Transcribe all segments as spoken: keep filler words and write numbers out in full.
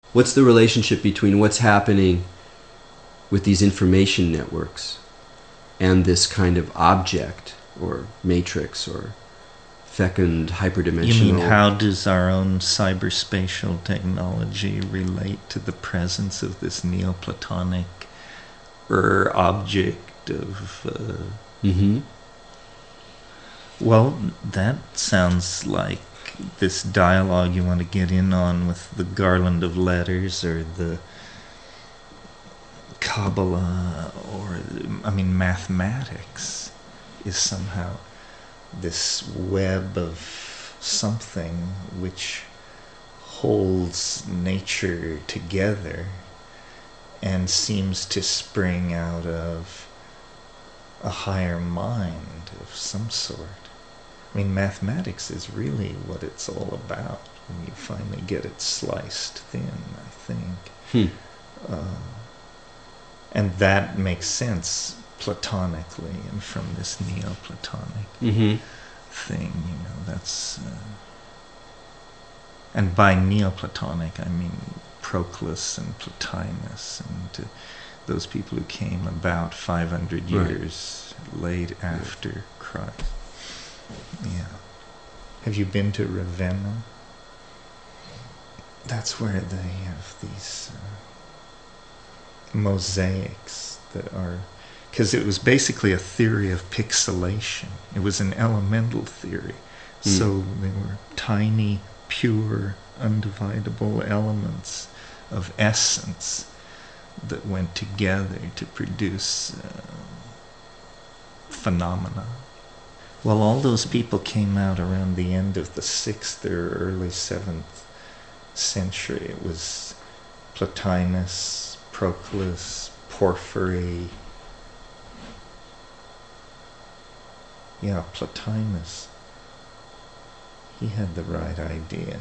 What's the relationship between what's happening with these information networks and this kind of object or matrix or fecund hyperdimensional... You mean, how does our own cyberspatial technology relate to the presence of this Neoplatonic er, object of... Uh... Mm-hmm. Well, that sounds like this dialogue you want to get in on with the garland of letters or the Kabbalah or, I mean, mathematics is somehow this web of something which holds nature together and seems to spring out of a higher mind of some sort. I mean, mathematics is really what it's all about when you finally get it sliced thin, I think. Hmm. Uh, and that makes sense platonically and from this Neoplatonic mm-hmm. thing, you know, that's... Uh, and by Neoplatonic, I mean Proclus and Plotinus and uh, those people who came about five hundred years right. late after yeah. Christ. Yeah. Have you been to Ravenna? That's where they have these uh, mosaics that are... Because it was basically a theory of pixelation. It was an elemental theory. Mm. So they were tiny, pure, undividable elements of essence that went together to produce uh, phenomena. Well, all those people came out around the end of the sixth or early seventh century. It was Plotinus, Proclus, Porphyry. Yeah, Plotinus. He had the right idea.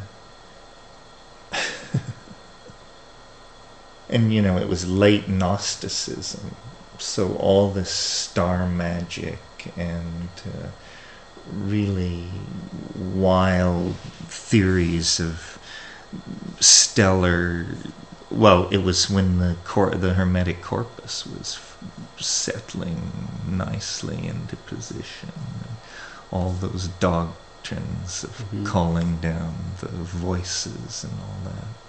And, you know, it was late Gnosticism. So all this star magic and uh, really wild theories of stellar... Well, it was when the cor- the Hermetic corpus was f- settling nicely into position. And all those doctrines of mm-hmm. calling down the voices and all that.